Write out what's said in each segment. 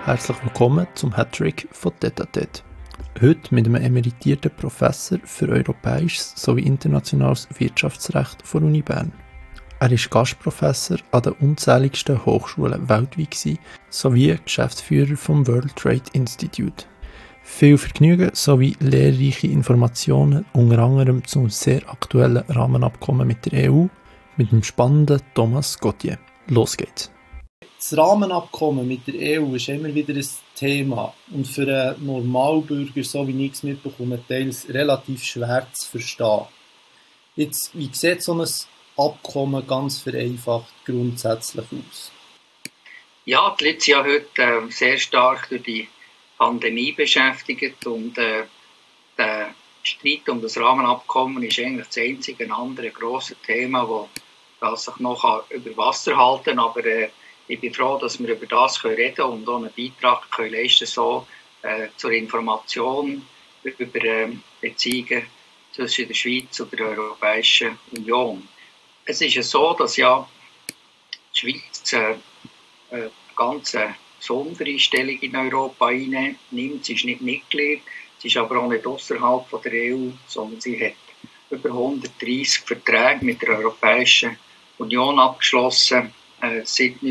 Herzlich willkommen zum Hattrick von Tete. Heute mit einem emeritierten Professor für europäisches sowie internationales Wirtschaftsrecht von Uni Bern. Er war Gastprofessor an den unzähligsten Hochschulen weltweit sowie Geschäftsführer vom World Trade Institute. Viel Vergnügen sowie lehrreiche Informationen, unter anderem zum sehr aktuellen Rahmenabkommen mit der EU, mit dem spannenden Thomas Gauthier. Los geht's! Das Rahmenabkommen mit der EU ist immer wieder ein Thema und für einen Normalbürger, so wie ich es mitbekomme, teils relativ schwer zu verstehen. Jetzt, wie sieht so ein Abkommen ganz vereinfacht grundsätzlich aus? Ja, die Leute sind ja heute sehr stark durch die Pandemie beschäftigt und der Streit um das Rahmenabkommen ist eigentlich das einzige andere grosse Thema, das sich noch über Wasser halten kann. Aber ich bin froh, dass wir über das reden können und auch einen Beitrag können leisten so zur Information über Beziehungen zwischen der Schweiz und der Europäischen Union. Es ist ja so, dass ja die Schweiz eine ganz besondere Stellung in Europa einnimmt. Sie ist nicht Mitglied, sie ist aber auch nicht außerhalb der EU, sondern sie hat über 130 Verträge mit der Europäischen Union abgeschlossen. Seit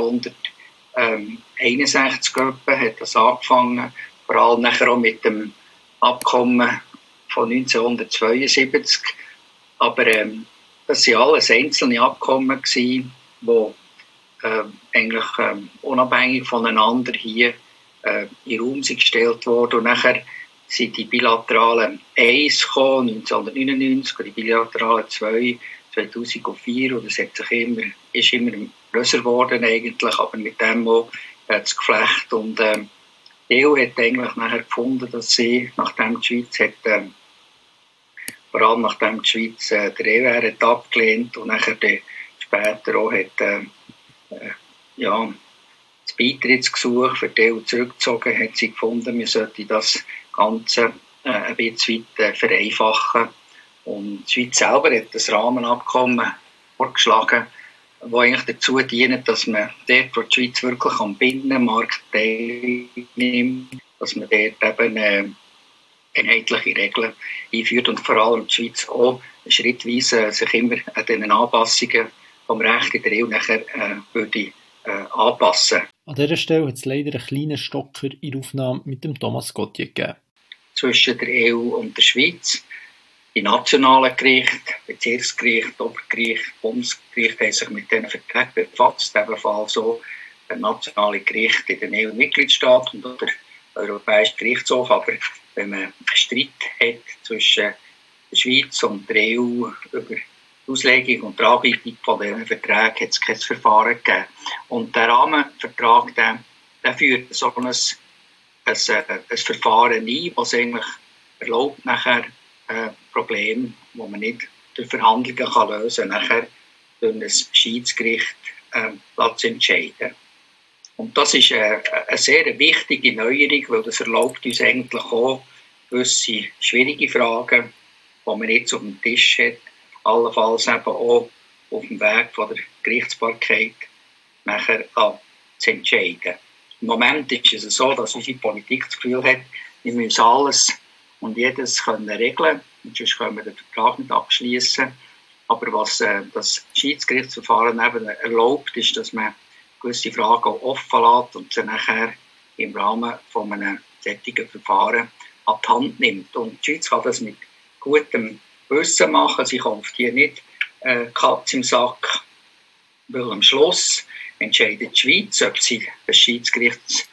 1961 hat das angefangen, vor allem nachher auch mit dem Abkommen von 1972. Aber das waren alles einzelne Abkommen, die eigentlich unabhängig voneinander hier in den Raum gestellt wurden. Und nachher sind die bilateralen 1 gekommen, 1999, und die bilateralen 2, 2004. Und es ist immer grösser geworden eigentlich, aber mit dem auch das Geflecht. Und die EU hat eigentlich nachher gefunden, dass sie, nachdem die Schweiz vor allem nachdem die Schweiz der EWR hat abgelehnt und nachher später auch hat das Beitrittsgesuch für die EU zurückgezogen, hat sie gefunden, wir sollten das Ganze ein bisschen weit vereinfachen. Und die Schweiz selber hat das Rahmenabkommen vorgeschlagen, das eigentlich dazu dient, dass man dort, wo die Schweiz wirklich am Binnenmarkt teilnimmt, dass man dort eben einheitliche Regeln einführt und vor allem die Schweiz auch schrittweise sich immer an diesen Anpassungen vom Recht in der EU nachher würde anpassen. An dieser Stelle hat es leider einen kleinen Stocker in der Aufnahme mit dem Thomas Gauthier gegeben. Zwischen der EU und der Schweiz. Die nationalen Gerichte, Bezirksgericht, Obergericht, Bundesgericht haben sich mit diesen Verträgen befasst. Ebenfalls so der nationale Gericht in den EU-Mitgliedstaaten und der Europäische Gerichtshof. Aber wenn man einen Streit hat zwischen der Schweiz und der EU über die Auslegung und die Anbietung von diesen Verträgen, hat es kein Verfahren gegeben. Und der Rahmenvertrag, der führt so ein Verfahren ein, das eigentlich erlaubt, nachher Probleme, die man nicht durch Verhandlungen lösen kann, nachher durch ein Schiedsgericht zu entscheiden. Und das ist eine sehr wichtige Neuerung, weil das erlaubt uns eigentlich auch gewisse schwierige Fragen, die man jetzt auf dem Tisch hat, allenfalls eben auch auf dem Weg von der Gerichtsbarkeit nachher zu entscheiden. Im Moment ist es so, dass unsere Politik das Gefühl hat, wir müssen alles und jedes können regeln, und sonst können wir den Vertrag nicht abschließen. Aber was das Schiedsgerichtsverfahren eben erlaubt, ist, dass man gewisse Fragen auch offen lässt und sie nachher im Rahmen von einem solchen Verfahren an die Hand nimmt. Und die Schweiz kann das mit gutem Wissen machen. Sie kauft hier nicht Katz im Sack, weil am Schluss entscheidet die Schweiz, ob sie das Schiedsgerichtsurteil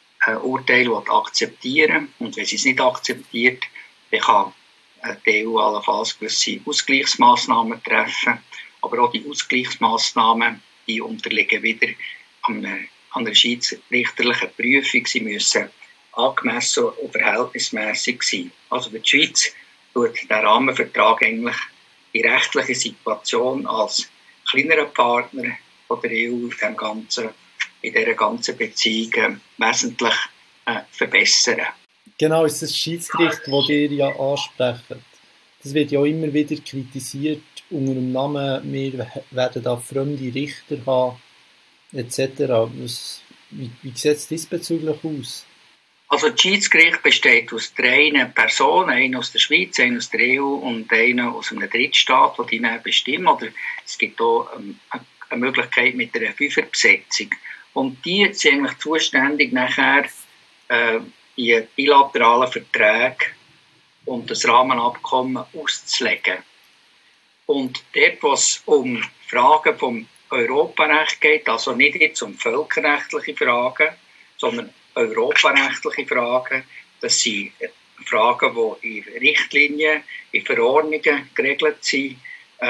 akzeptieren will. Und wenn sie es nicht akzeptiert, dann kann die EU allenfalls gewisse Ausgleichsmaßnahmen treffen. Aber auch die Ausgleichsmaßnahmen, die unterliegen wieder einer schiedsrichterlichen Prüfung. Sie müssen angemessen und verhältnismäßig sein. Also für die Schweiz tut der Rahmenvertrag eigentlich die rechtliche Situation als kleinerer Partner von der EU in dieser ganzen Beziehung wesentlich verbessern. Genau, es ist das Schiedsgericht, das ihr ja ansprecht. Das wird ja auch immer wieder kritisiert unter dem Namen, wir werden da fremde Richter haben, etc. Wie sieht es diesbezüglich aus? Also das Schiedsgericht besteht aus 3 Personen, einer aus der Schweiz, einer aus der EU und einer aus einem Drittstaat, die dann bestimmen. Oder es gibt auch eine Möglichkeit mit einer Fünferbesetzung. Und die sind eigentlich zuständig, nachher die bilateralen Verträge und das Rahmenabkommen auszulegen. Und dort, wo es um Fragen vom Europarecht geht, also nicht jetzt um völkerrechtliche Fragen, sondern europarechtliche Fragen, das sind Fragen, die in Richtlinien, in Verordnungen geregelt sind.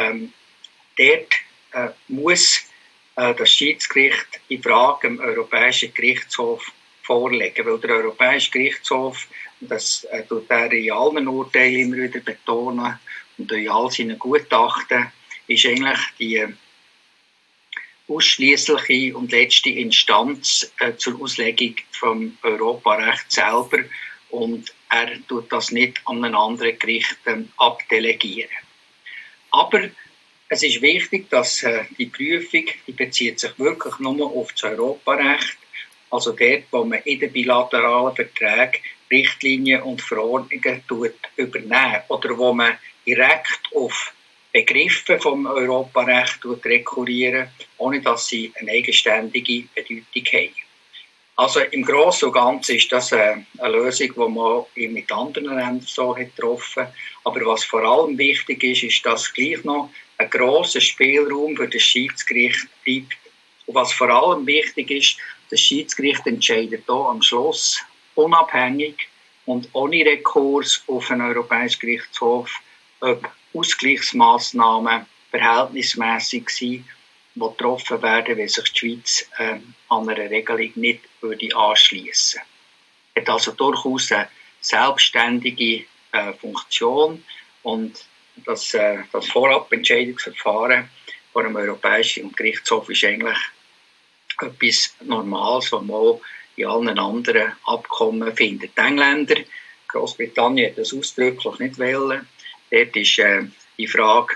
Dort muss das Schiedsgericht die Frage dem Europäischen Gerichtshof vorlegen, weil der Europäische Gerichtshof, das tut er in allen Urteilen immer wieder betonen und in all seinen Gutachten, ist eigentlich die ausschliessliche und letzte Instanz zur Auslegung vom Europarecht selber, und er tut das nicht an einen anderen Gericht abdelegieren. Aber es ist wichtig, dass die Prüfung, die bezieht sich wirklich nur auf das Europarecht, also dort, wo man in den bilateralen Verträgen Richtlinien und Verordnungen übernehmen oder wo man direkt auf Begriffe vom Europarecht rekurrieren, ohne dass sie eine eigenständige Bedeutung haben. Also im Großen und Ganzen ist das eine Lösung, die man mit anderen Ländern so getroffen hat. Aber was vor allem wichtig ist, ist, dass gleich noch ein grosser Spielraum für das Schiedsgericht bleibt. Und was vor allem wichtig ist, das Schiedsgericht entscheidet hier am Schluss unabhängig und ohne Rekurs auf den Europäischen Gerichtshof, ob Ausgleichsmaßnahmen verhältnismäßig sind, die getroffen werden, wenn sich die Schweiz an einer Regelung nicht anschliessen würde. Hat also durchaus eine selbstständige Funktion, und das Vorabentscheidungsverfahren vor dem Europäischen Gerichtshof ist eigentlich etwas Normales, was man auch in allen anderen Abkommen findet. Die Engländer, Großbritannien hat das ausdrücklich nicht wollen. Dort ist die Frage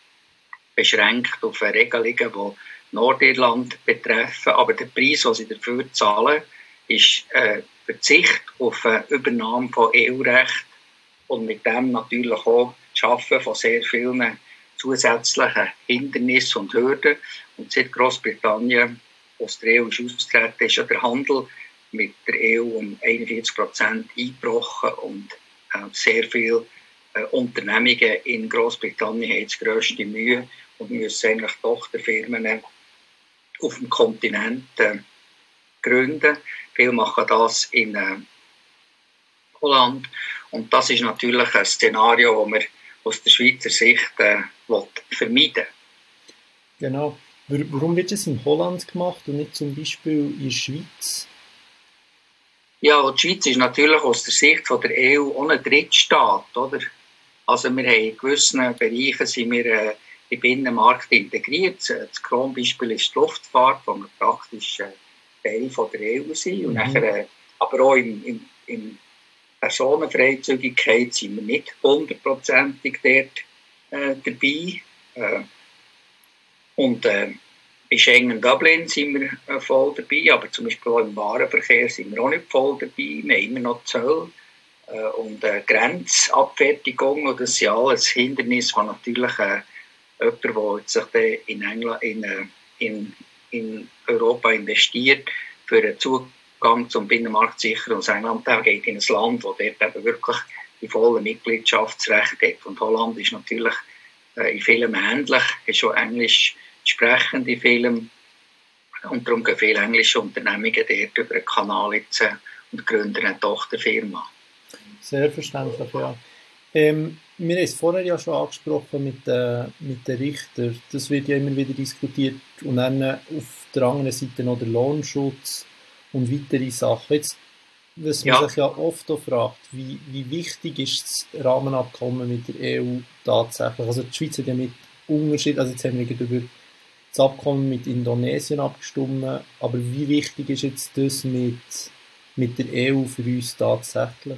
beschränkt auf Regelungen, die Nordirland betreffen. Aber der Preis, den sie dafür zahlen, ist Verzicht auf eine Übernahme von EU-Recht und mit dem natürlich auch das Schaffen von sehr vielen zusätzlichen Hindernissen und Hürden. Und seit Großbritannien aus der EU austreten, ist ja der Handel mit der EU um 41% eingebrochen, und sehr viele Unternehmungen in Großbritannien haben die grösste Mühe und müssen eigentlich Tochterfirmen auf dem Kontinent gründen. Viele machen das in Holland, und das ist natürlich ein Szenario, das man aus der Schweizer Sicht vermeiden will. Genau. Warum wird es in Holland gemacht und nicht zum Beispiel in der Schweiz? Ja, die Schweiz ist natürlich aus der Sicht von der EU ohne Drittstaat, oder? Also wir haben in gewissen Bereichen sind wir im Binnenmarkt integriert. Das Kronbeispiel ist die Luftfahrt, wo wir praktisch Teil von der EU sind. Und nachher, aber auch in Personenfreizügigkeit sind wir nicht 100%ig dort dabei. Und bei Schengen-Dublin sind wir voll dabei, aber zum Beispiel auch im Warenverkehr sind wir auch nicht voll dabei. Wir haben immer noch Zoll und Grenzabfertigung. Und das sind alles Hindernisse, die natürlich jemand, der sich in Europa investiert, für einen Zugang zum Binnenmarkt sichern. Und England geht in ein Land, das dort eben wirklich die volle Mitgliedschaftsrecht hat. Und Holland ist natürlich in vielem ähnlich, ist schon Englisch sprechend in vielem. Und darum gehen viele englische Unternehmungen dort über einen Kanal jetzt und gründen eine Tochterfirma. Sehr verständlich, ja. Wir haben es vorher ja schon angesprochen mit den Richtern. Das wird ja immer wieder diskutiert. Und dann auf der anderen Seite noch der Lohnschutz und weitere Sachen. Jetzt, was man sich ja oft auch fragt, wie wichtig ist das Rahmenabkommen mit der EU tatsächlich? Also die Schweiz hat ja mit Unterschied, also jetzt haben wir über das Abkommen mit Indonesien abgestimmt, aber wie wichtig ist jetzt das mit der EU für uns tatsächlich?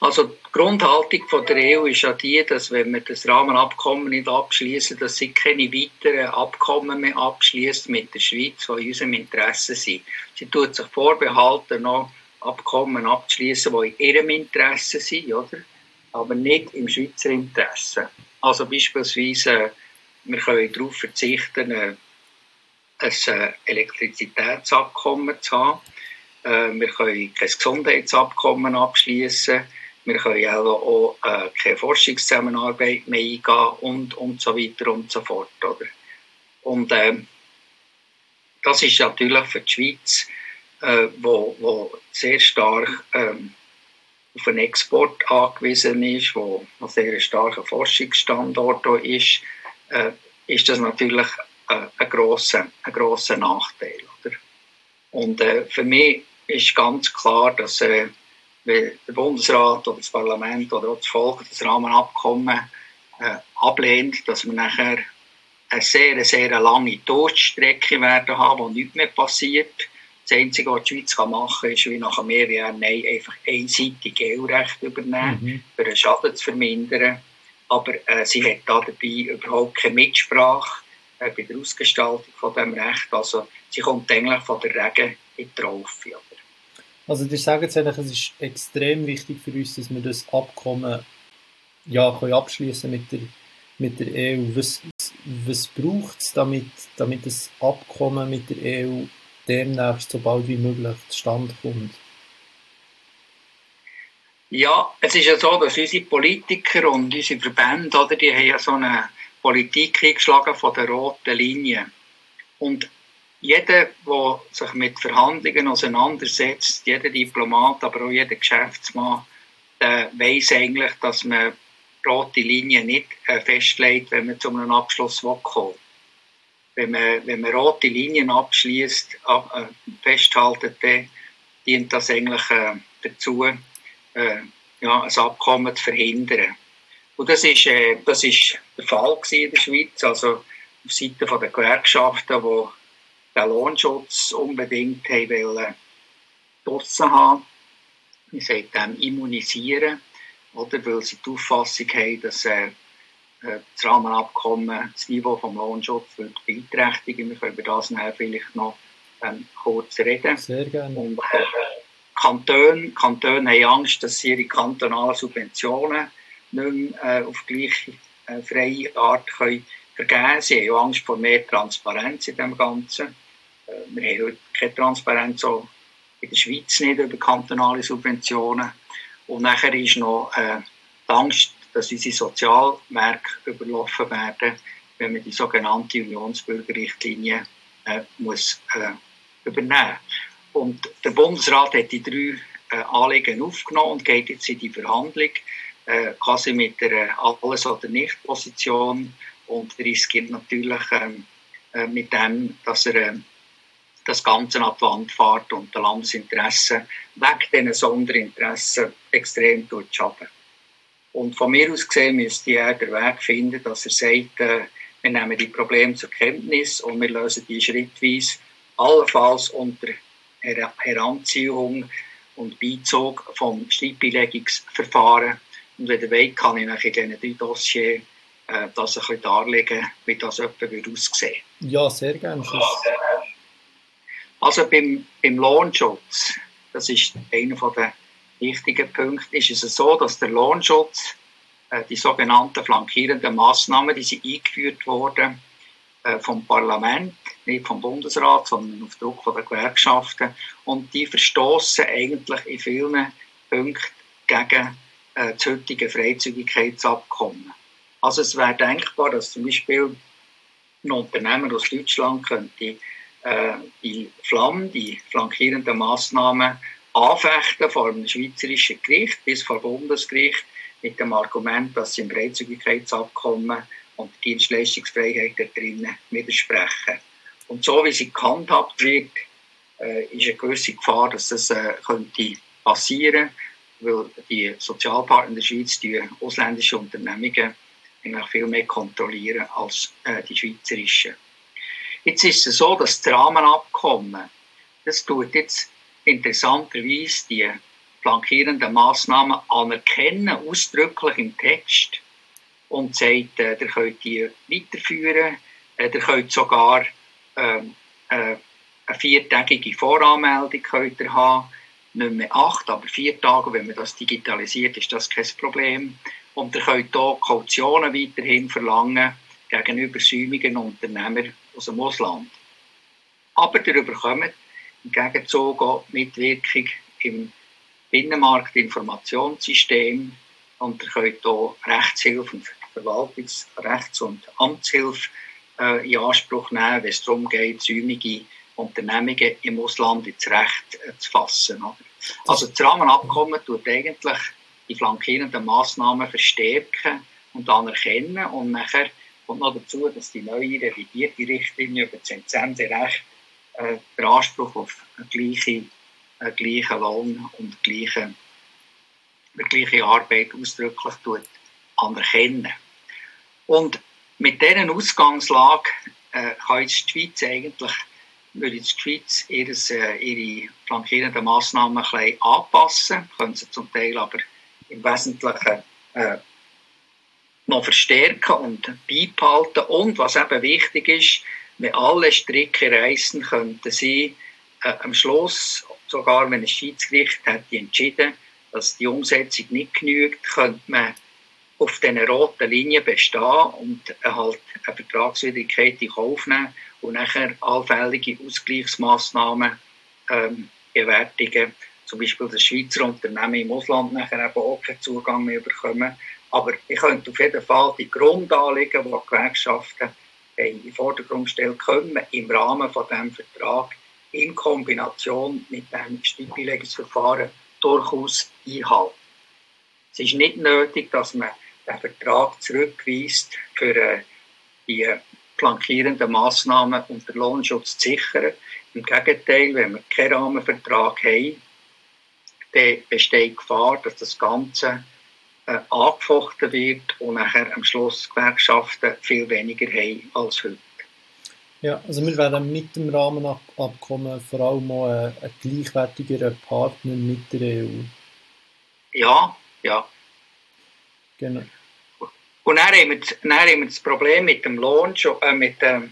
Also die Grundhaltung von der EU ist ja die, dass wenn wir das Rahmenabkommen nicht abschließen, dass sie keine weiteren Abkommen mehr abschließt mit der Schweiz, die in unserem Interesse sind. Sie tut sich vorbehalten, noch Abkommen abzuschließen, die in ihrem Interesse sind, oder? Aber nicht im Schweizer Interesse. Also beispielsweise, wir können darauf verzichten, ein Elektrizitätsabkommen zu haben. Wir können kein Gesundheitsabkommen abschließen. Wir können auch keine Forschungszusammenarbeit mehr eingehen und so weiter und so fort. Oder? Und das ist natürlich für die Schweiz, wo sehr stark auf den Export angewiesen ist, wo ein sehr starker Forschungsstandort ist das natürlich ein grosser Nachteil. Oder? Und für mich ist ganz klar, dass wenn der Bundesrat oder das Parlament oder auch das Volk das Rahmenabkommen ablehnt, dass wir nachher eine sehr lange Durststrecke werden haben, wo nichts mehr passiert. Das Einzige, was die Schweiz machen kann, ist, wie nach mehreren Jahren einfach einseitig EU-Recht übernehmen, um den Schaden zu vermindern. Aber sie hat dabei überhaupt keine Mitsprache bei der Ausgestaltung von diesem Recht. Also sie kommt eigentlich von der Regen in die Traufe. Also ihr sagt jetzt eigentlich, es ist extrem wichtig für uns, dass wir das Abkommen abschließen mit der EU. Was braucht es, damit das Abkommen mit der EU demnächst so bald wie möglich zustande kommt? Ja, es ist ja so, dass unsere Politiker und unsere Verbände, oder, die haben ja so eine Politik eingeschlagen von der roten Linie. Und jeder, der sich mit Verhandlungen auseinandersetzt, jeder Diplomat, aber auch jeder Geschäftsmann, weiss eigentlich, dass man rote Linien nicht festlegt, wenn man zu einem Abschluss kommen will. Wenn man rote Linien abschließt, festhaltet, dann dient das eigentlich dazu, ein Abkommen zu verhindern. Und das ist der Fall in der Schweiz, also auf Seite der Gewerkschaften, die den Lohnschutz unbedingt draussen haben. Man sagt dem immunisieren, oder, weil sie die Auffassung haben, dass das Rahmenabkommen das Niveau des Lohnschutzes beeinträchtigen. Wir können über das nachher vielleicht noch kurz reden. Sehr gerne. Und Kantone haben Angst, dass sie ihre kantonalen Subventionen nicht mehr auf gleiche freie Art können vergeben. Sie haben Angst vor mehr Transparenz in dem Ganzen. Wir haben heute keine Transparenz, so in der Schweiz nicht, über kantonale Subventionen. Und nachher ist noch die Angst, dass unsere Sozialmärkte überlaufen werden, wenn man die sogenannte Unionsbürgerrichtlinie muss übernehmen. Und der Bundesrat hat die 3 Anliegen aufgenommen und geht jetzt in die Verhandlung, quasi mit der Alles- oder Nicht-Position, und riskiert natürlich mit dem, dass er das Ganze an die Wand fährt und den Landesinteressen wegen diesen Sonderinteressen extrem schaden. Und von mir aus gesehen müsste er den Weg finden, dass er sagt, wir nehmen die Probleme zur Kenntnis und wir lösen die schrittweise, allenfalls unter Heranziehung und Beizug vom Streitbeilegungsverfahren. Und wenn ihr wollt, kann ich euch in diesen 3 Dossiers das ein bisschen darlegen, wie das etwa aussehen. Ja, sehr gerne. Also beim Lohnschutz, das ist einer der wichtigen Punkte, ist es so, dass der Lohnschutz, die sogenannten flankierenden Massnahmen, die sind eingeführt worden vom Parlament, nicht vom Bundesrat, sondern auf Druck der Gewerkschaften, und die verstoßen eigentlich in vielen Punkten gegen das heutige Freizügigkeitsabkommen. Also es wäre denkbar, dass zum Beispiel ein Unternehmer aus Deutschland könnte die flankierenden Massnahmen anfechten vor einem schweizerischen Gericht bis vor Bundesgericht mit dem Argument, dass sie im Freizügigkeitsabkommen und die Dienstleistungsfreiheit da drinnen widersprechen. Und so wie sie gehandhabt wird, ist eine gewisse Gefahr, dass das könnte passieren, weil die Sozialpartner in der Schweiz die ausländischen Unternehmungen eigentlich viel mehr kontrollieren als die schweizerischen. Jetzt ist es so, dass das Rahmenabkommen, das tut jetzt interessanterweise die flankierenden Massnahmen anerkennen, ausdrücklich im Text, und sagt, ihr könnt die weiterführen, ihr könnt sogar eine 4-tägige Voranmeldung könnt ihr haben, nicht mehr 8, aber 4 Tage, wenn man das digitalisiert, ist das kein Problem. Und ihr könnt hier Kautionen weiterhin verlangen gegenüber säumigen Unternehmern aus dem Ausland. Aber ihr bekommt im Gegenzug auch Mitwirkung im Binnenmarktinformationssystem und ihr könnt hier Rechtshilfe und Verwaltungsrechts- und Amtshilfe in Anspruch nehmen, wenn es darum geht, säumige Unternehmungen im Ausland ins Recht zu fassen. Also das Rahmenabkommen tut eigentlich die flankierenden Massnahmen verstärken und anerkennen, und nachher kommt noch dazu, dass die neue revidierte Richtlinie über das Entsenderecht den Anspruch auf gleichen Lohn und gleiche Arbeit ausdrücklich anerkennen. Und mit dieser Ausgangslage kann jetzt die Schweiz eigentlich, würde die Schweiz ihre flankierenden Massnahmen ein bisschen anpassen, können sie zum Teil aber im Wesentlichen noch verstärken und beibehalten. Und was eben wichtig ist, wenn alle Stricke reissen, könnten sie am Schluss, sogar wenn ein Schiedsgericht hätte entschieden, dass die Umsetzung nicht genügt, könnte man auf diesen roten Linien bestehen und halt eine Vertragswidrigkeit in Kauf nehmen und nachher allfällige Ausgleichsmassnahmen gewärtigen. Zum Beispiel das Schweizer Unternehmen im Ausland nachher eben auch keinen Zugang mehr bekommen. Aber ich könnte auf jeden Fall die Grundanliegen, die die Gewerkschaften in den Vordergrund stellen können, im Rahmen von diesem Vertrag in Kombination mit dem Stilllegungsverfahren durchaus einhalten. Es ist nicht nötig, dass man den Vertrag zurückweist, für die flankierenden Massnahmen und den Lohnschutz zu sichern. Im Gegenteil, wenn wir keinen Rahmenvertrag haben, dann besteht die Gefahr, dass das Ganze angefochten wird und nachher am Schluss Gewerkschaften viel weniger haben als heute. Ja, also wir werden mit dem Rahmenabkommen vor allem auch ein gleichwertigerer Partner mit der EU. Ja. Genau. Und dann haben wir das Problem mit dem Lohn, mit der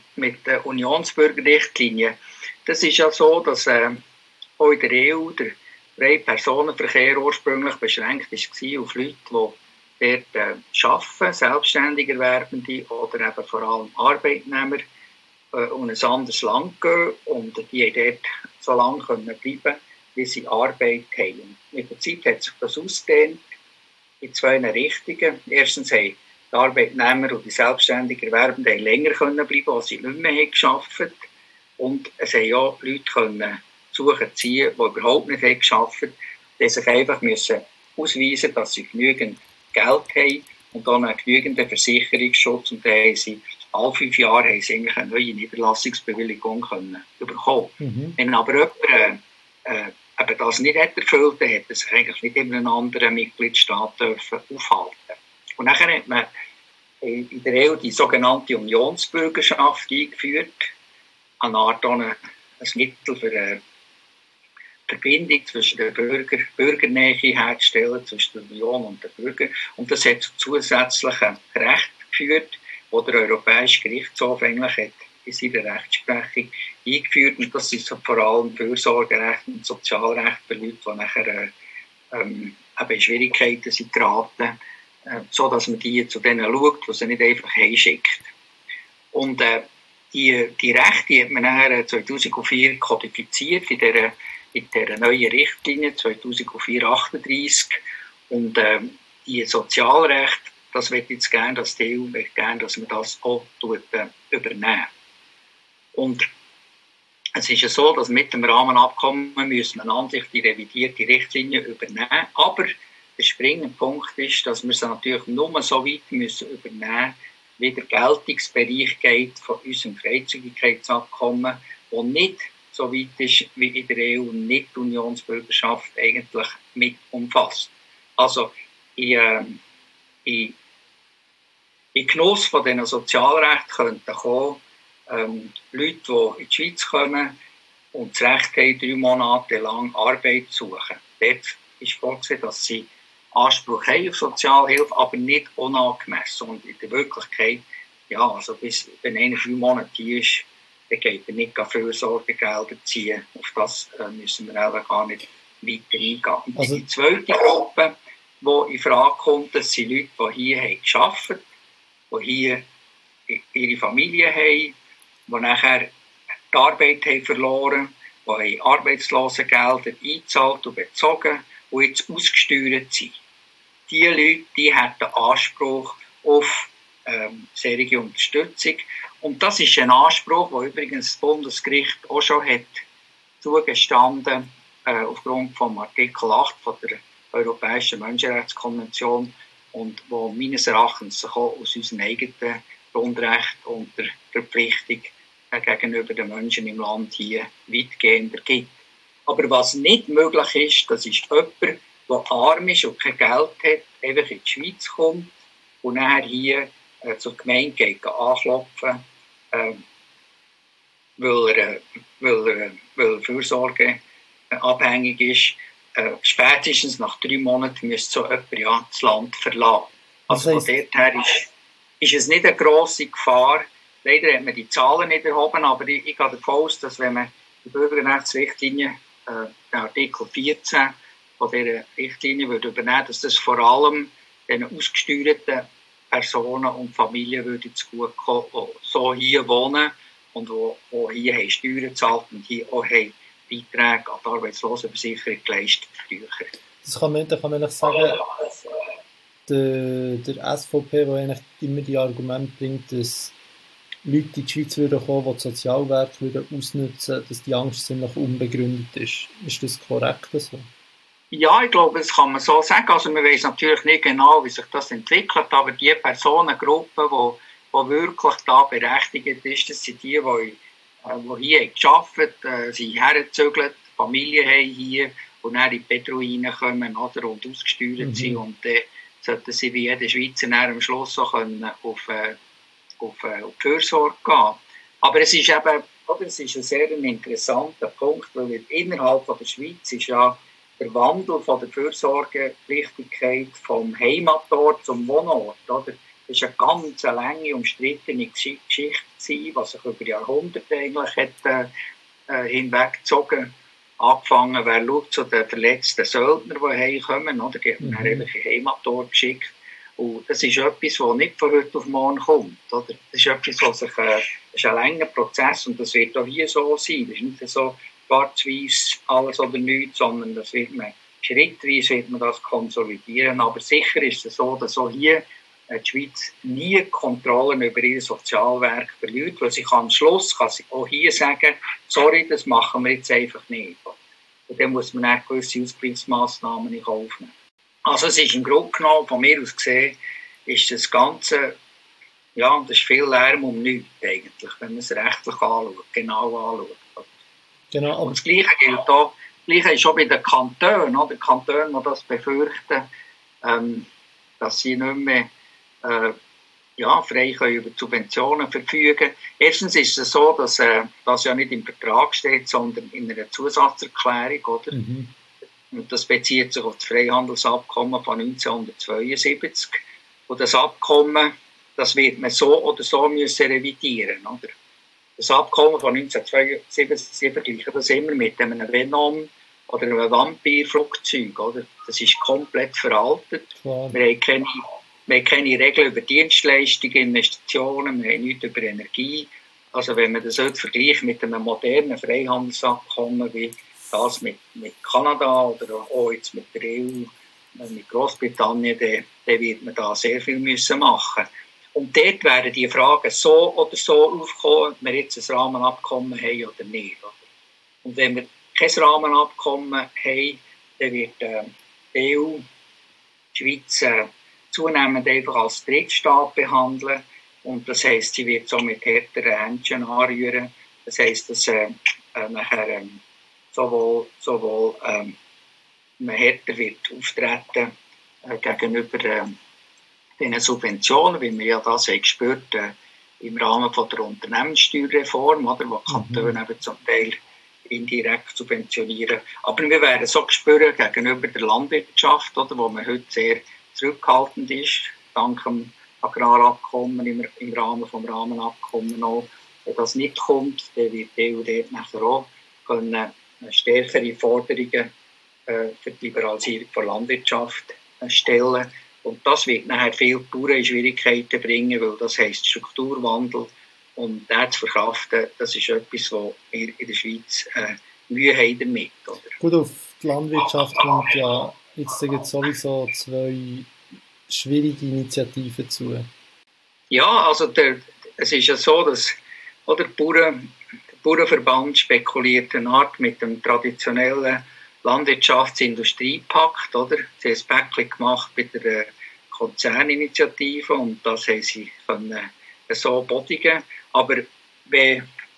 Unionsbürgerrichtlinie. Das ist ja so, dass auch in der EU der freie Personenverkehr ursprünglich beschränkt war auf Leute, die dort arbeiten, Selbstständigerwerbende oder eben vor allem Arbeitnehmer, und ein anderes Land gehen und die dort so lange bleiben können, wie sie Arbeit haben. Mit der Zeit hat sich das ausgedehnt in 2 Richtungen. Erstens haben die Arbeitnehmer und die Selbstständigerwerbenden länger bleiben können, als sie nicht mehr gearbeitet haben. Und es haben auch Leute suchen ziehen, die überhaupt nicht gearbeitet haben, die sich einfach ausweisen müssen, dass sie genügend Geld haben und dann einen genügenden Versicherungsschutz. Und dann haben sie alle 5 Jahre eigentlich eine neue Niederlassungsbewilligung bekommen. Wenn aber jemand eben das nicht erfüllt, dann hätte er sich eigentlich nicht in einem anderen Mitgliedstaat aufhalten. Und nachher hat man in der EU die sogenannte Unionsbürgerschaft eingeführt, eine Art ein Mittel für eine Verbindung zwischen der Bürgernähe herzustellen, zwischen der Union und den Bürgern. Und das hat zu zusätzlichen Rechten geführt, wo der Europäische Gerichtshof eigentlich hat in seiner Rechtsprechung eingeführt. Und das ist vor allem Fürsorgerecht und Sozialrecht für Leute, die nachher eben in Schwierigkeiten sind geraten, so dass man die zu denen schaut, die sie nicht einfach heimschickt. Und die Rechte hat man nachher 2004 kodifiziert in dieser neuen Richtlinie 2004/38. Und die Sozialrechte, das wird jetzt gerne, dass die EU möchte gerne, dass man das auch übernehmen. Und es ist ja so, dass mit dem Rahmenabkommen müssen wir an sich die revidierte Richtlinie übernehmen. Aber der springende Punkt ist, dass wir sie natürlich nur so weit müssen übernehmen, wie der Geltungsbereich geht von unserem Freizügigkeitsabkommen, der nicht so weit ist, wie in der EU nicht die Unionsbürgerschaft eigentlich mit umfasst. Also in Genuss von diesen Sozialrechten könnten kommen Leute, die in die Schweiz kommen und das Recht haben, 3 Monate lang Arbeit zu suchen. Dort ist vorgesehen, dass sie Anspruch haben auf Sozialhilfe, aber nicht unangemessen. Und in der Wirklichkeit, ja, also bis wenn einer 3 Monate hier ist, dann geht er nicht Fürsorgegelder ziehen. Auf das müssen wir auch gar nicht weiter eingehen. Also die zweite Gruppe, die in Frage kommt, das sind Leute, die hier gearbeitet haben, die hier ihre Familie haben, die nachher die Arbeit haben verloren, die Arbeitslosengelder eingezahlt und bezogen und jetzt ausgesteuert sind. Diese Leute, die haben Anspruch auf solche Unterstützung. Und das ist ein Anspruch, den übrigens das Bundesgericht auch schon hat zugestanden, aufgrund vom Artikel 8 von der Europäischen Menschenrechtskonvention und wo meines Erachtens sich auch aus unserem eigenen Grundrecht und der Verpflichtung gegenüber den Menschen im Land hier weitgehender gibt. Aber was nicht möglich ist, das ist jemand, der arm ist und kein Geld hat, einfach in die Schweiz kommt und nachher hier zur Gemeinde geht anklopfen, weil er Fürsorge abhängig ist. Spätestens nach 3 Monaten müsste so jemand ja das Land verlassen. Also von dort her ist es nicht eine grosse Gefahr. Leider hat man die Zahlen nicht erhoben, aber ich gehe davon aus, dass wenn man die Bürgerrechtsrichtlinie, den Artikel 14 von dieser Richtlinie würde übernehmen, dass das vor allem den ausgesteuerten Personen und Familien würde zugutekommen, die so hier wohnen und die hier haben Steuern gezahlt und hier auch haben Beiträge an die Arbeitslosenversicherung geleistet früher. Das kann man eigentlich sagen, der SVP, der eigentlich immer die Argumente bringt, dass Leute in die Schweiz würden kommen, die Sozialwerke würden ausnutzen, dass die Angst ziemlich unbegründet ist. Ist das korrekt so? Ja, ich glaube, das kann man so sagen. Also man weiß natürlich nicht genau, wie sich das entwickelt, aber die Personengruppe, die wirklich da berechtigt ist, das sind die hier gearbeitet haben, sind hergezögert, Familie haben hier und dann in die Beduinen kommen oder, und ausgesteuert sind. Und dann sollten sie wie jeder Schweizer am Schluss auch auf Fürsorge gehen. Aber es ist eben, oder, es ist ein sehr interessanter Punkt, weil innerhalb von der Schweiz ist ja der Wandel von der Fürsorgepflichtigkeit vom Heimatort zum Wohnort, oder? Das ist eine ganz lange umstrittene Geschichte, die sich über Jahrhunderte eigentlich hat, hinweggezogen. Angefangen, wer schaut zu den verletzten Söldnern, die heimkommen, oder? Die hat man einfach in den Heimatort geschickt. Und das ist etwas, das nicht von heute auf morgen kommt, oder? Das ist etwas, das ist ein langer Prozess und das wird auch hier so sein. Das ist nicht so schwarz-weiß, alles oder nichts, sondern das wird man schrittweise wird man das konsolidieren. Aber sicher ist es so, dass auch hier die Schweiz nie Kontrollen über ihr Sozialwerk verliert, weil sie am Schluss kann sie auch hier sagen, sorry, das machen wir jetzt einfach nicht. Und dann muss man auch gewisse Ausgleichsmaßnahmen nicht aufnehmen. Also es ist im Grunde genommen, von mir aus gesehen, ist das Ganze, ja, und das ist viel Lärm um nichts eigentlich, wenn man es rechtlich anschaut, genau anschaut. Genau. Und das Gleiche gilt auch, das Gleiche ist auch bei den Kantonen, oder? Die Kantone, die das befürchten, dass sie nicht mehr frei können über Subventionen verfügen. Erstens ist es so, dass das ja nicht im Vertrag steht, sondern in einer Zusatzerklärung, oder? Und das bezieht sich auf das Freihandelsabkommen von 1972. Und das Abkommen, das wird man so oder so müssen revidieren, oder? Das Abkommen von 1972 vergleichen das immer mit einem Venom oder einem Vampirflugzeug, oder? Das ist komplett veraltet. Ja. Wir haben keine Regeln über Dienstleistungen, Investitionen, wir haben nichts über Energie. Also wenn man das heute vergleicht mit einem modernen Freihandelsabkommen wie das mit Kanada oder auch jetzt mit der EU, mit Großbritannien, dann wird man da sehr viel müssen machen. Und dort werden die Fragen so oder so aufkommen, ob wir jetzt ein Rahmenabkommen haben oder nicht. Und wenn wir kein Rahmenabkommen haben, dann wird die EU die Schweiz zunehmend einfach als Drittstaat behandeln. Und das heisst, sie wird so mit härteren Händchen anrühren. Das heisst, dass nachher sowohl man härter wird auftreten gegenüber den Subventionen, wie wir ja das gespürt im Rahmen von der Unternehmenssteuerreform, oder, wo die Kantone eben zum Teil indirekt subventionieren. Aber wir werden so spüren gegenüber der Landwirtschaft, oder, wo man heute sehr zurückhaltend ist, dank dem Agrarabkommen im Rahmen des Rahmenabkommens auch. Wenn das nicht kommt, dann wird die EU dort nachher auch können stärkere Forderungen für die Liberalisierung der Landwirtschaft stellen. Und das wird nachher viele Bauern in Schwierigkeiten bringen, weil das heisst Strukturwandel. Und das zu verkraften, das ist etwas, wo wir in der Schweiz Mühe haben damit. Oder? Gut, auf die Landwirtschaft kommt ja jetzt sowieso 2 schwierige Initiativen zu. Ja, also es ist ja so, dass der Bauernverband spekuliert eine Art mit dem traditionellen Landwirtschaftsindustriepakt, oder? Sie haben ein Päckchen gemacht bei der Konzerninitiative und das haben sie können so bodigen. Aber die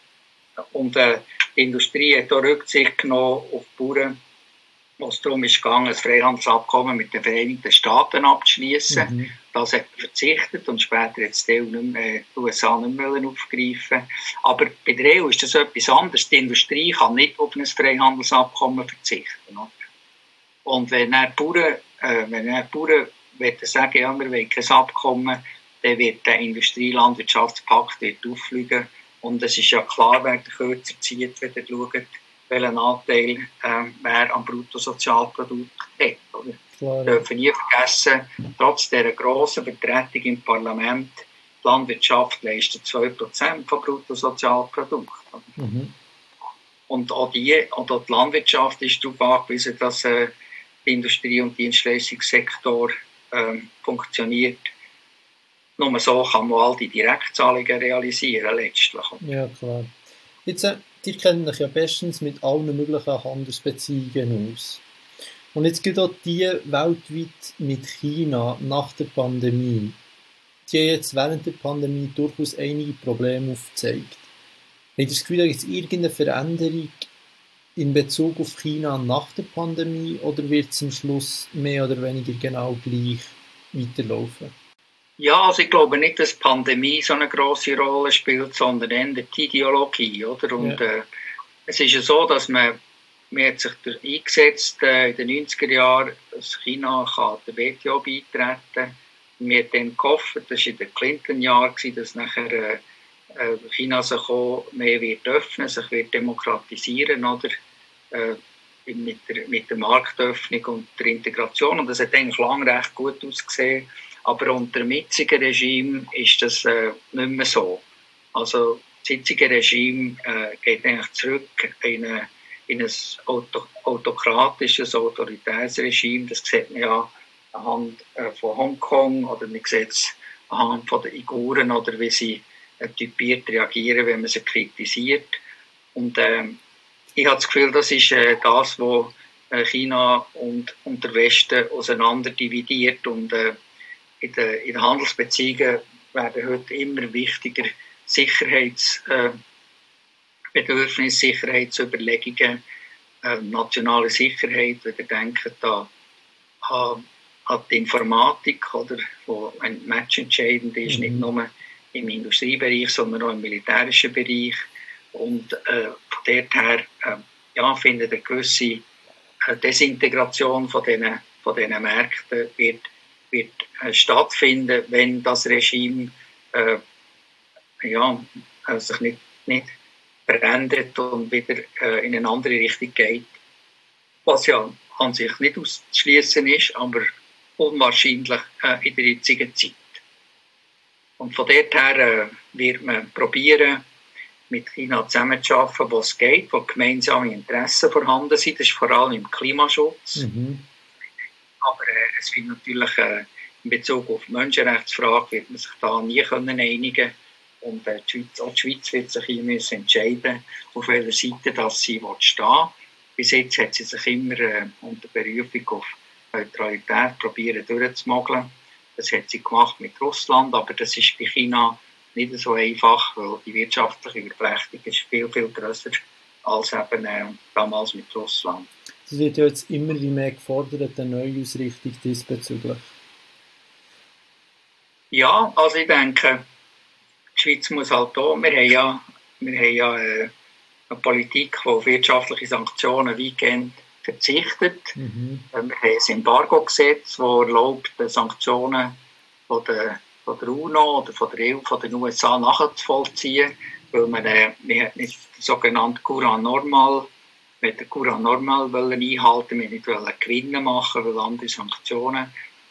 Industrie hat auch Rücksicht genommen auf die Bauern, wo es darum ist gegangen, ein Freihandelsabkommen mit den Vereinigten Staaten abzuschließen. Das hat man verzichtet und später jetzt die USA nicht mehr aufgreifen. Aber bei der EU ist das etwas anderes. Die Industrie kann nicht auf ein Freihandelsabkommen verzichten. Oder? Und wenn die Bauern sagen, ja, wir wollen kein Abkommen, dann wird der Industrie-Landwirtschaftspakt auffliegen. Und es ist ja klar, wer den Kürzer zieht, wenn ihr schaut, welchen Anteil wer am Bruttosozialprodukt hat. Oder? Wir dürfen nie vergessen, trotz dieser grossen Vertretung im Parlament, die Landwirtschaft leistet 2% vom Bruttosozialprodukt. Und auch die Landwirtschaft ist darauf angewiesen, dass der Industrie- und Dienstleistungssektor funktioniert. Nur so kann man all die Direktzahlungen realisieren, letztlich. Ja, klar. Jetzt, ihr kennt euch ja bestens mit allen möglichen Handelsbeziehungen aus. Und jetzt geht auch die weltweit mit China nach der Pandemie. Die haben jetzt während der Pandemie durchaus einige Probleme aufgezeigt. Habt ihr das Gefühl, da gibt es irgendeine Veränderung in Bezug auf China nach der Pandemie oder wird es am Schluss mehr oder weniger genau gleich weiterlaufen? Ja, also ich glaube nicht, dass die Pandemie so eine grosse Rolle spielt, sondern eher die Ideologie, oder? Und es ist ja so, dass man hat sich eingesetzt in den 90er Jahren, dass China kann der WTO beitreten kann. Wir haben dann gehofft, das war in den Clinton-Jahren, dass nachher China sich auch mehr wird öffnen, sich wird demokratisieren, oder? Mit der Marktöffnung und der Integration. Und das hat eigentlich lange recht gut ausgesehen. Aber unter dem jetzigen Regime ist das nicht mehr so. Also das jetzige Regime geht eigentlich zurück in ein autokratisches, autoritäres Regime. Das sieht man ja anhand von Hongkong oder man sieht es anhand von den Uiguren oder wie sie typiert reagieren, wenn man sie kritisiert. Und ich habe das Gefühl, das ist das, was China und der Westen auseinander dividiert. Und in den Handelsbeziehungen werden heute immer wichtiger Sicherheitsbedürfnisse, Sicherheitsüberlegungen, nationale Sicherheit, wenn ihr denkt an die Informatik, oder, wo ein Match entscheidend ist, nicht nur im Industriebereich, sondern auch im militärischen Bereich. Und von dort her findet eine gewisse Desintegration von diesen Märkten wird stattfinden, wenn das Regime sich nicht verändert und wieder in eine andere Richtung geht. Was ja an sich nicht auszuschließen ist, aber unwahrscheinlich in der jetzigen Zeit. Und von dort her wird man probieren, mit China zusammenzuarbeiten, wo es geht, wo gemeinsame Interessen vorhanden sind. Das ist vor allem im Klimaschutz. Aber es wird natürlich in Bezug auf die Menschenrechtsfrage wird man sich da nie einigen können. Und die Schweiz wird sich hier müssen entscheiden, auf welcher Seite das sie stehen will. Bis jetzt hat sie sich immer unter Berufung auf Neutralität probieren durchzumogeln. Das hat sie gemacht mit Russland, aber das ist bei China nicht so einfach, weil die wirtschaftliche Überflechtung ist viel, viel grösser als eben damals mit Russland. Es wird ja jetzt immer mehr gefordert, eine Neuausrichtung diesbezüglich. Ja, also ich denke, die Schweiz muss halt da, wir haben ja eine Politik, die auf wirtschaftliche Sanktionen weitgehend verzichtet. Wir haben das Embargo-Gesetz, das erlaubt, Sanktionen von der UNO oder von der EU, von den USA nachzuvollziehen, weil man hat nicht den sogenannten Courant Normal, den Courant Normal einhalten, wir nicht Gewinne machen, weil andere Sanktionen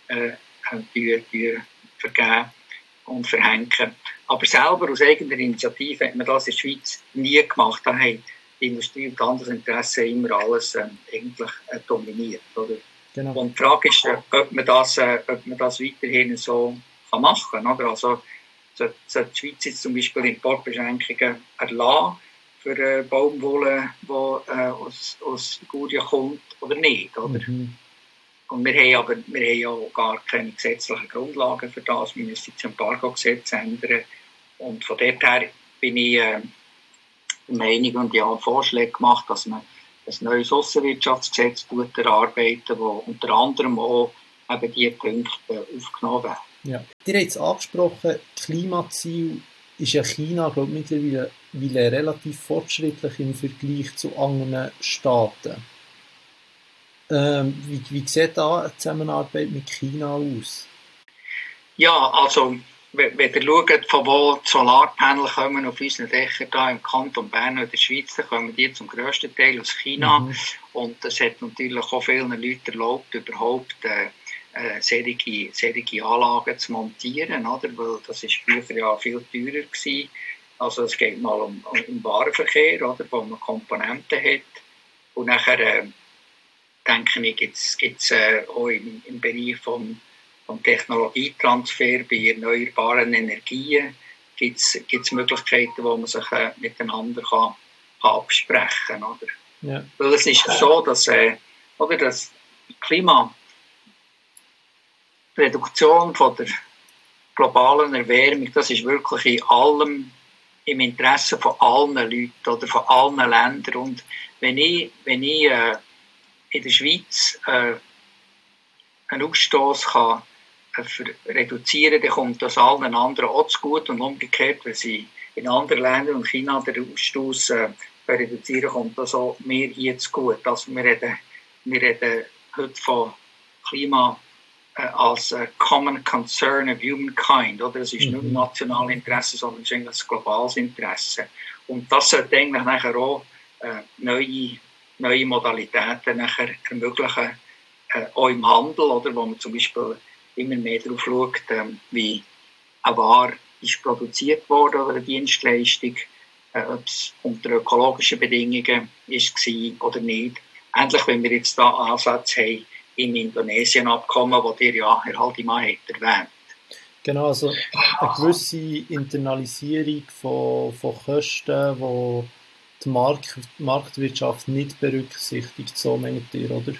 vergeben und verhängen. Aber selber aus eigener Initiative hat man das in der Schweiz nie gemacht. Da haben die Industrie und die Handelsinteressen immer alles eigentlich dominiert. Oder? Genau. Und die Frage ist, ob man das weiterhin so machen kann. Oder? Also, sollte die Schweiz jetzt zum Beispiel Importbeschränkungen erlassen für Baumwolle, die aus Ligurien kommt, oder nicht? Oder? Und wir haben ja auch gar keine gesetzlichen Grundlagen für das. Wir müssen das Embargo-Gesetz ändern. Und von dort her bin ich der Meinung und ich habe Vorschläge gemacht, dass man ein neues Aussenwirtschaftsgesetz erarbeitet, das unter anderem auch eben diese Punkte aufgenommen werden. Ja. Ihr habt es angesprochen, Klimaziel ist ja China, glaube ich, mittlerweile relativ fortschrittlich im Vergleich zu anderen Staaten. Wie sieht da eine Zusammenarbeit mit China aus? Ja, also wenn ihr schaut, von wo die Solarpanel kommen auf unseren Dächern hier im Kanton Bern oder der Schweiz, dann kommen die zum grössten Teil aus China. Und das hat natürlich auch vielen Leuten erlaubt, überhaupt solche Anlagen zu montieren, oder? Weil das war früher ja viel teurer gewesen. Also es geht mal um Warenverkehr, oder? Wo man Komponenten hat. Und nachher denke ich, gibt es auch im Bereich vom Technologietransfer bei erneuerbaren Energien gibt es Möglichkeiten, wo man sich miteinander kann absprechen kann. Oder? Ja. Weil es ist so, dass das Reduktion von der globalen Erwärmung, das ist wirklich in allem im Interesse von allen Leuten oder von allen Ländern. Und wenn ich in der Schweiz einen Ausstoß kann reduzieren, dann kommt das allen anderen auch zu gut und umgekehrt, wenn sie in anderen Ländern und China den Ausstoß reduzieren, kommt das auch mir hier zu gut. Also wir reden heute von Klima als Common Concern of Humankind. Oder? Es ist nicht ein nationales Interesse, sondern es ist eigentlich ein globales Interesse. Und das sollte eigentlich nachher auch neue Modalitäten nachher ermöglichen, auch im Handel, oder, wo man zum Beispiel immer mehr darauf schaut, wie eine Ware ist produziert wurde oder eine Dienstleistung, ob es unter ökologischen Bedingungen war oder nicht. Ähnlich, wenn wir jetzt da Ansätze haben im Indonesien-Abkommen, das ihr ja, Herr Haldimann, hat erwähnt. Genau, also eine gewisse Internalisierung von Kosten, die die Marktwirtschaft nicht berücksichtigt, so meint ihr, oder?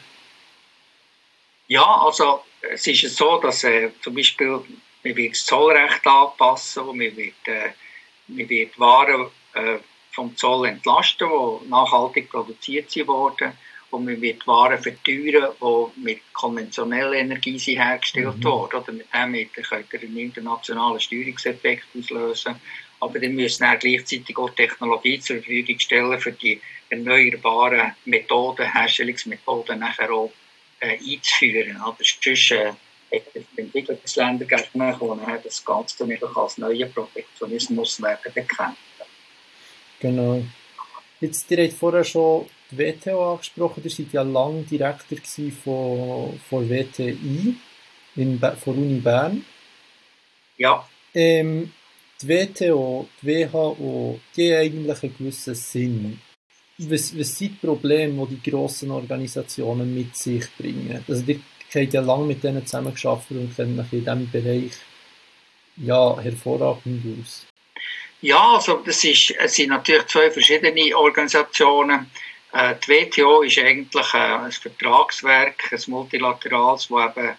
Ja, also es ist so, dass zum Beispiel man wird das Zollrecht anpassen und man wird Waren vom Zoll entlasten, die nachhaltig produziert wurden, und man wird Waren verteuern, die mit konventioneller Energie hergestellt wurden. Oder mit dem könnt ihr einen internationalen Steuerungseffekt auslösen. Aber dann müssen auch gleichzeitig auch Technologie zur Verfügung stellen, für die erneuerbaren Methoden, Herstellungsmethoden nachher auch einzuführen. Aber sonst die Entwicklungsländer gerne, die das Ganze nicht als neuen Protektionismus werden bekämpfen. Genau. Jetzt, ihr habt vorher schon die WTO angesprochen, ihr seid ja lange Direktor von WTI von Uni Bern. Ja. Die WTO, die WHO, die haben eigentlich einen gewissen Sinn. Was sind die Probleme, die grossen Organisationen mit sich bringen? Also ihr habt ja lange mit denen zusammengearbeitet und kennen euch in diesem Bereich ja hervorragend aus. Ja, also es sind natürlich zwei verschiedene Organisationen. Die WTO ist eigentlich ein Vertragswerk, ein multilaterales, wo eben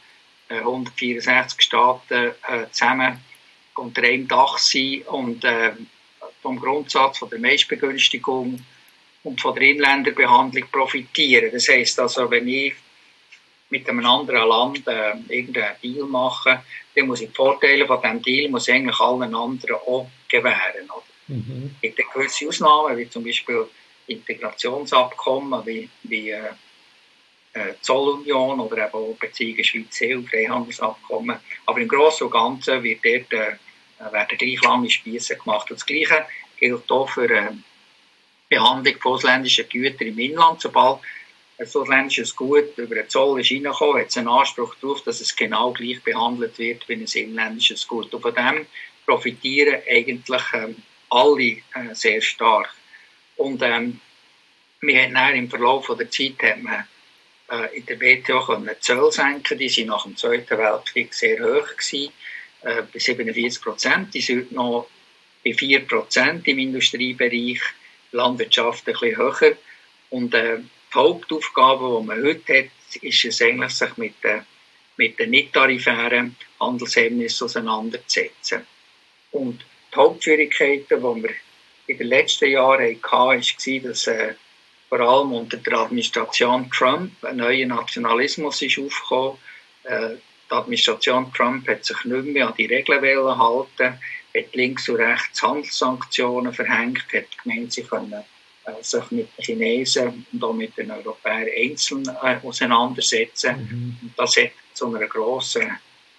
164 Staaten zusammen unter einem Dach sind und vom Grundsatz von der Meistbegünstigung und von der Inländerbehandlung profitieren. Das heisst also, wenn ich mit einem anderen Land irgendeinen Deal mache, dann muss ich die Vorteile von diesem Deal muss ich eigentlich allen anderen auch gewähren. Oder? Es gibt gewisse Ausnahmen, wie zum Beispiel Integrationsabkommen wie Zollunion oder eben auch Beziehungen Schweiz-EU, Freihandelsabkommen. Aber im Großen und Ganzen werden gleich lange Spiesse gemacht. Und das Gleiche gilt auch für die Behandlung von ausländischen Gütern im Inland. Sobald ein ausländisches Gut über den Zoll ist reingekommen, hat es einen Anspruch darauf, dass es genau gleich behandelt wird wie ein inländisches Gut. Und von dem profitieren eigentlich alle sehr stark. Und wir haben dann im Verlauf der Zeit in der WTO die Zölle senken. Die waren nach dem Zweiten Weltkrieg sehr hoch gewesen, bei 47%. Die sind noch bei 4% im Industriebereich, Landwirtschaft ein bisschen höher. Und die Hauptaufgabe, die man heute hat, ist es eigentlich, sich mit den nicht-tarifären Handelshemmnissen auseinanderzusetzen. Und die Hauptschwierigkeiten, die wir in den letzten Jahren hatten, war, dass vor allem unter der Administration Trump ein neuer Nationalismus ist aufgekommen. Die Administration Trump hat sich nicht mehr an die Regeln halten, hat links und rechts Handelssanktionen verhängt, hat gemeint, sie können sich mit den Chinesen und auch mit den Europäern einzeln auseinandersetzen. Und das hat zu einer grossen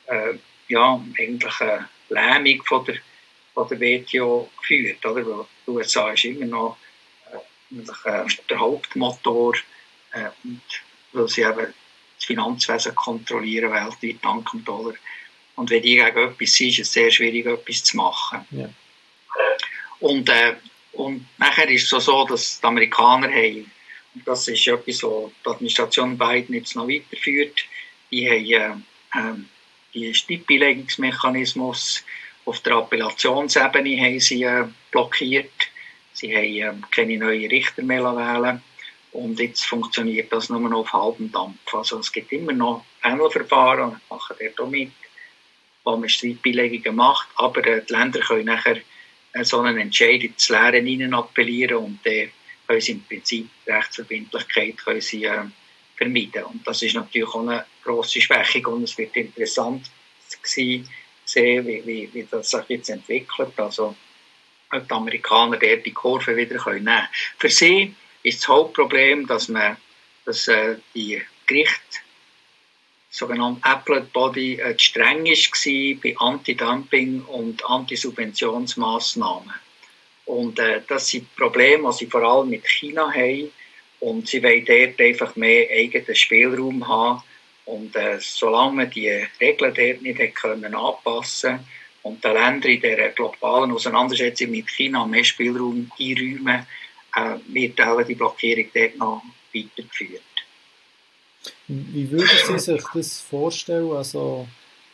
Lähmung von der WTO geführt. Oder? Weil die USA ist immer noch der Hauptmotor, und weil sie eben das Finanzwesen kontrollieren weltweit dank dem Dollar. Und wenn die gegen etwas sind, ist es sehr schwierig, etwas zu machen. Ja. Und nachher ist es so, dass die Amerikaner haben, und das ist etwas, was die Administration Biden jetzt noch weiterführt, die haben die Stippbeilegungsmechanismus auf der Appellationsebene haben sie blockiert. Sie haben keine neuen Richter mehr wählen. Und jetzt funktioniert das nur noch auf halbem Dampf. Also es gibt immer noch Panelverfahren, und machen dort auch mit, wo man Streitbeilegungen macht. Aber die Länder können nachher so einen Entscheid ins Leere hinein appellieren, und dann können sie im Prinzip die Rechtsverbindlichkeit vermeiden. Und das ist natürlich auch eine grosse Schwächung. Und es wird interessant sehen, wie das sich jetzt entwickelt. Also die Amerikaner dort die Kurve wieder nehmen können. Für sie ist das Hauptproblem, dass die Gericht, sogenannte Appellate Body, zu streng war bei Anti-Dumping und Antisubventionsmaßnahmen. Und das sind Probleme, die sie vor allem mit China haben. Und sie wollen dort einfach mehr eigenen Spielraum haben. Und solange man die Regeln dort nicht anpassen konnte und die Länder in dieser globalen Auseinandersetzung mit China mehr Spielraum einräumen, wird auch die Blockierung dort noch weitergeführt. Wie würden Sie sich das vorstellen, also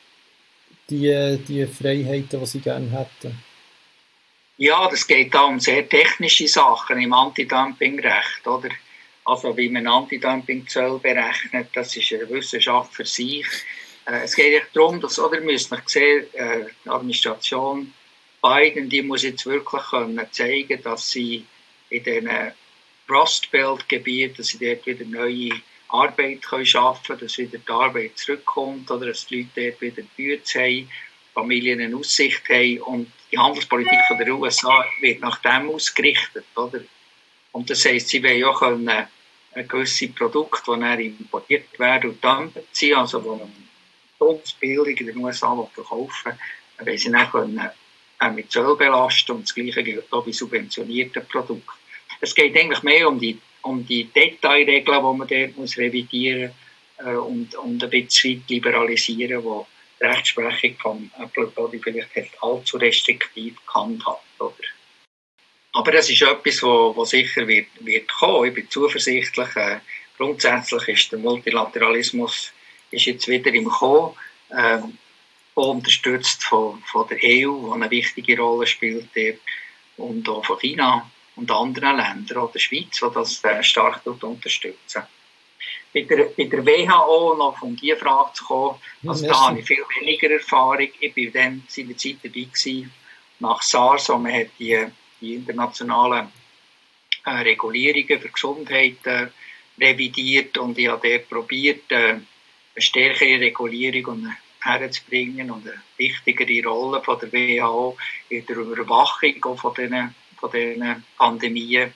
die Freiheiten, die Sie gerne hätten? Ja, das geht da um sehr technische Sachen im Antidumpingrecht, oder? Also wie man Antidumpingzölle berechnet, das ist eine Wissenschaft für sich. Es geht darum, dass, oder ihr müsst nicht sehen, die Administration Biden, die muss jetzt wirklich zeigen, dass sie in diesen Rust Belt Gebieten, dass sie dort wieder neue Arbeit schaffen können, dass wieder die Arbeit zurückkommt, oder dass die Leute dort wieder Bütze haben, Familien eine Aussicht haben, und die Handelspolitik von der USA wird nach dem ausgerichtet, oder? Und das heisst, sie wollen auch gewisse Produkte, die dann importiert werden und dann beziehen, also wo man Bildung in den USA verkaufen will, wollen sie dann mit Zoll belasten, und das Gleiche gilt auch bei subventionierten Produkten. Es geht eigentlich mehr um die Detailregeln, die man dort muss revidieren und ein bisschen liberalisieren, wo die Rechtsprechung vom Appellate Body vielleicht allzu restriktiv gehandhabt, oder? Aber das ist etwas, was sicher wird kommen. Ich bin zuversichtlich. Grundsätzlich ist der Multilateralismus ist jetzt wieder im Kommen, unterstützt von der EU, die eine wichtige Rolle spielt, und auch von China und anderen Ländern, auch der Schweiz, die das stark unterstützen. Bei der WHO, noch um diese Frage zu kommen, also da habe ich viel weniger Erfahrung. Ich war dann seinerzeit dabei gewesen, nach SARS, wo man hat die internationalen Regulierungen für Gesundheit revidiert, und ich habe dort probiert, eine stärkere Regulierung herzubringen und eine wichtigere Rolle von der WHO in der Überwachung von diesen Pandemien.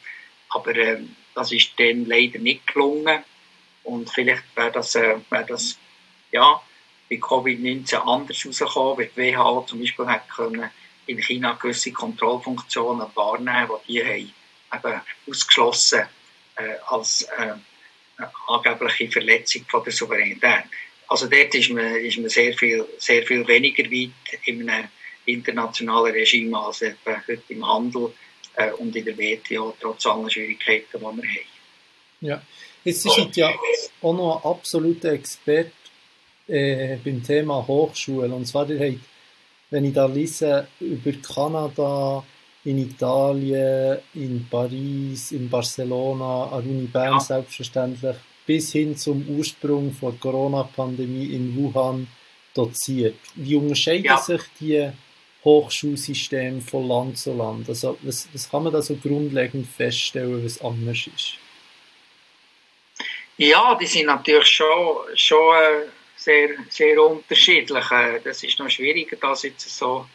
Aber das ist dann leider nicht gelungen. Und vielleicht wäre das ja, bei Covid-19 anders rausgekommen, weil die WHO zum Beispiel hat können in China gewisse Kontrollfunktionen wahrnehmen, die die haben eben ausgeschlossen als angebliche Verletzung von der Souveränität. Also dort ist man sehr viel weniger weit in einem internationalen Regime als etwa heute im Handel und in der WTO, trotz aller Schwierigkeiten, die wir haben. Ja, jetzt ist ja auch noch ein absoluter Experte beim Thema Hochschule. Und zwar, wenn ich da lese über Kanada, in Italien, in Paris, in Barcelona, an der Uni Bern selbstverständlich, bis hin zum Ursprung der Corona-Pandemie in Wuhan doziert. Wie unterscheiden sich die Hochschulsysteme von Land zu Land? Also was kann man da so grundlegend feststellen, was anders ist? Ja, die sind natürlich schon sehr, sehr unterschiedlich. Das ist noch schwieriger, das jetzt so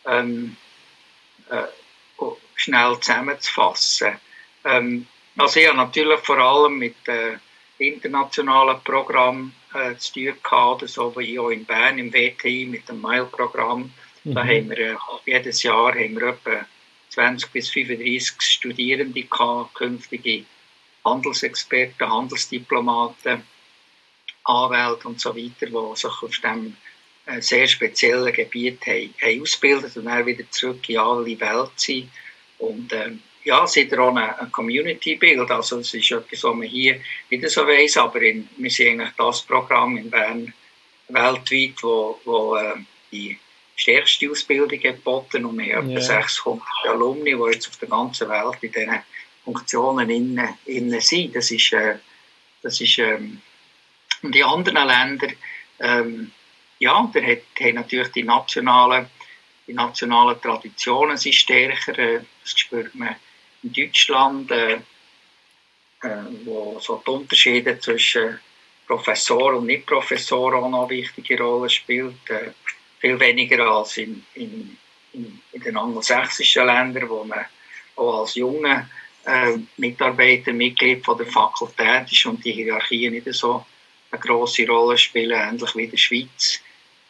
schnell zusammenzufassen. Also ich habe natürlich vor allem mit internationalen Programmen zu tun gehabt, so wie auch in Bern im WTI mit dem MILE-Programm. Da haben wir jedes Jahr etwa 20 bis 35 Studierende gehabt, künftige Handelsexperten, Handelsdiplomaten, Anwälte und so weiter, die sich auf diesem sehr speziellen Gebiet haben ausgebildet und dann wieder zurück in alle Welt sind. Und sind auch eine Community bilden. Also es ist etwas, was man hier nicht so weiss, aber wir sind eigentlich das Programm in Bern weltweit, wo die stärkste Ausbildung geboten und wir haben etwa 600 Alumni, die jetzt auf der ganzen Welt in diesen Funktionen innen sind. Das ist und die anderen Länder, da haben natürlich die nationalen Traditionen sind stärker. Das spürt man in Deutschland, wo so die Unterschiede zwischen Professor und Nicht-Professor auch noch eine wichtige Rolle spielt. Viel weniger als in den angelsächsischen Ländern, wo man auch als junger Mitarbeiter Mitglied von der Fakultät ist und die Hierarchien nicht so eine grosse Rolle spielen, ähnlich wie in der Schweiz.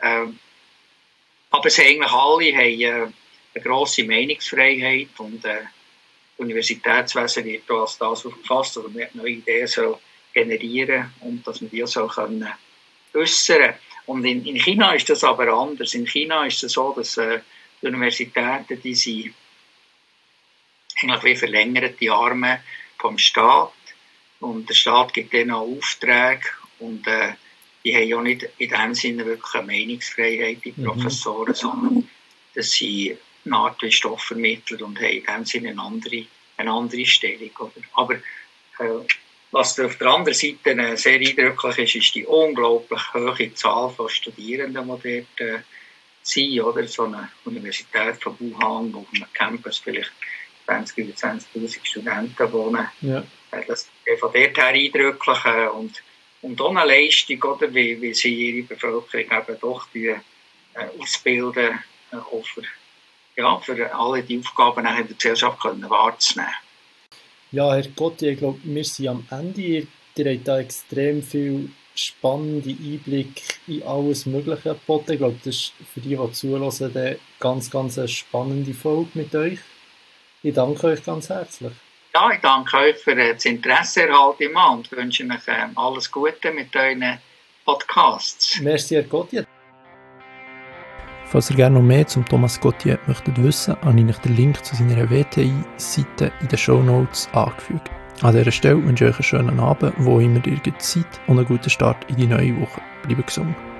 Aber sie eigentlich alle haben eine grosse Meinungsfreiheit und das Universitätswesen wird auch als das aufgefasst, dass man neue Ideen soll generieren und dass man die soll können äußern. Und in China ist das aber anders. In China ist es so, dass die Universitäten, die sind eigentlich wie verlängerte Arme vom Staat und der Staat gibt denen auch Aufträge und die haben ja nicht in dem Sinne wirklich eine Meinungsfreiheit, die Professoren, sondern dass sie eine Art wie Stoffvermittler und haben in dem Sinne eine andere Stellung. Oder? Aber was auf der anderen Seite sehr eindrücklich ist die unglaublich hohe Zahl von Studierenden, die dort sind. Oder? So eine Universität von Wuhan, wo auf einem Campus vielleicht 20.000 oder 20.000 Studenten wohnen. Ja. Das ist von dort her eindrücklich. Und auch eine Leistung, oder, wie sie ihre Bevölkerung eben doch ausbilden, auch für alle die Aufgaben in der Gesellschaft können wahrzunehmen. Ja, Herr Gotti, ich glaube, wir sind am Ende. Ihr habt da extrem viel spannende Einblicke in alles Mögliche geboten. Ich glaube, das ist für die zuhören, eine ganz, ganz spannende Folge mit euch. Ich danke euch ganz herzlich. Ja, ich danke euch für das Interesse erhalten und wünsche euch alles Gute mit euren Podcasts. Merci, Herr Gotti. Falls ihr gerne noch mehr zum Thomas Gotti möchtet wissen, habe ich euch den Link zu seiner WTI-Seite in den Shownotes angefügt. An dieser Stelle wünsche ich euch einen schönen Abend, wo immer ihr Zeit und einen guten Start in die neue Woche. Bleibt gesund.